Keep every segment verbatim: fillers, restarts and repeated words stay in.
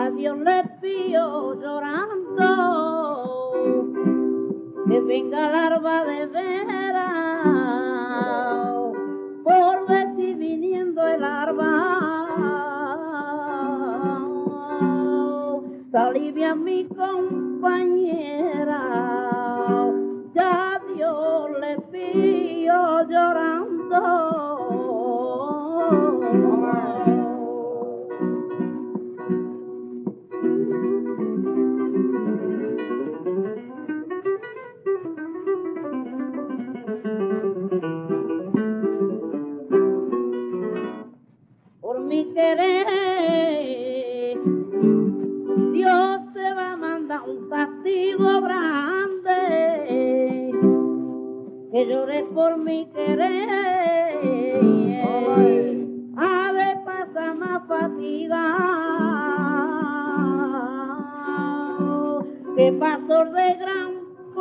Dios le pido llorando que venga la alba de vera, por ver si viniendo el alba se alivia mi compañera. Ya Dios le pido llorando. Por mi querer, Dios te va a mandar un castigo grande, que llores por mi querer, ha de pasar más fatiga, que pastor de gran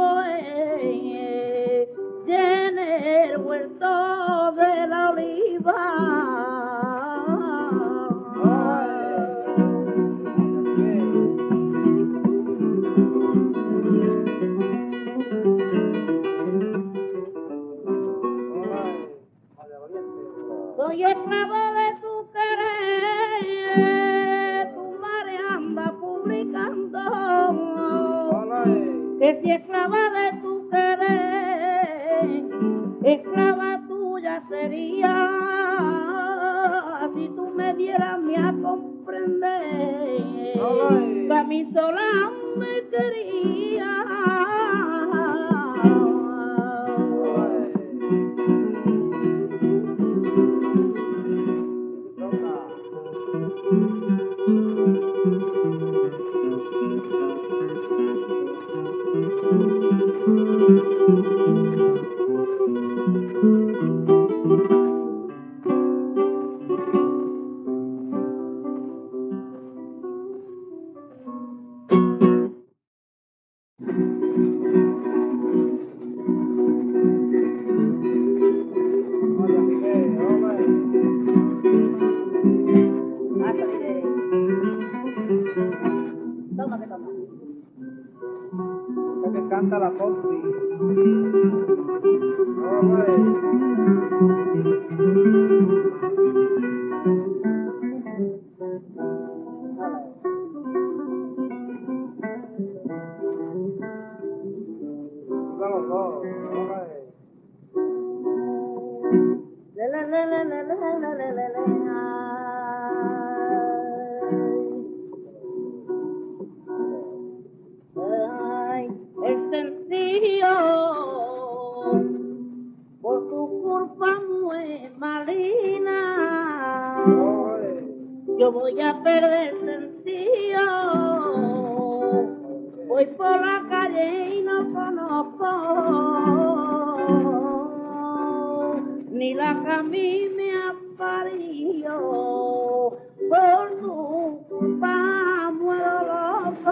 poder, llene el huerto de la oliva. Soy esclavo de tu querer, tu madre anda publicando, que si esclava de tu querer, esclava tuya sería, si tú me dieras mi a comprender, que a mí sola me quería. Toma que toma. Es que canta la Popsi. Le, le, le, le, le, le, le, le, le, le. Ay, el sencillo, por tu culpa muy malina, yo voy a perder sencillo. Voy por la calle y no conozco ni la que a mí me ha parido. Por tu culpa muero loco.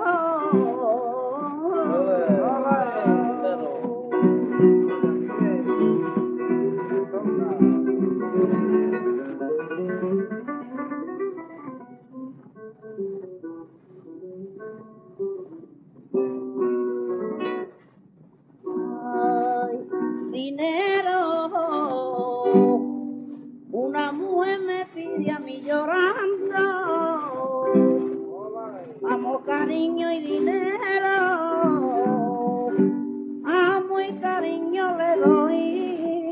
Ay, dinero, una mujer me pide a mí llorando, amo, cariño y dinero, amo y cariño le doy,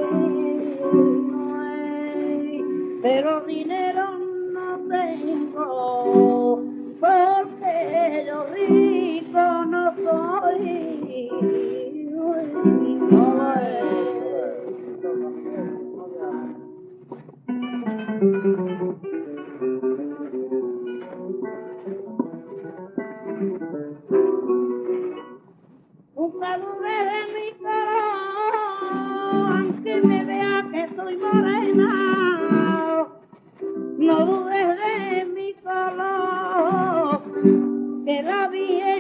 pero dinero no tengo, porque yo rico no soy. Nunca dudé de mi color, aunque me vea que soy morena. No dudes de mi color, que la vi